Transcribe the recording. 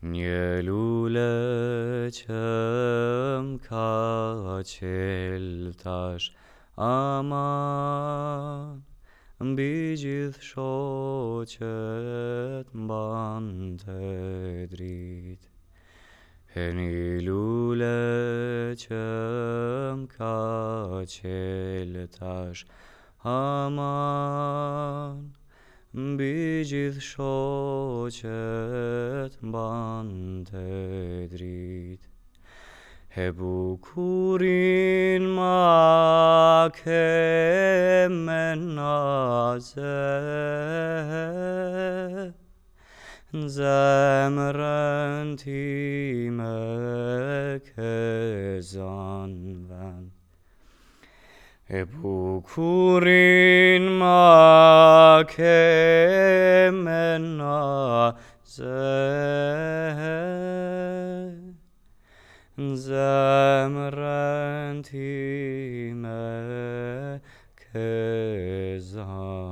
Nie luleciam kaçeltaş aman Bicith şoçet bantedrit Heni luleciam kaçeltaş aman Bicith şoçet bantedrit Hebukurin ma kemenaze Zemrentime kezanven Ebukurin ma kemenaze Zemrentime kezanven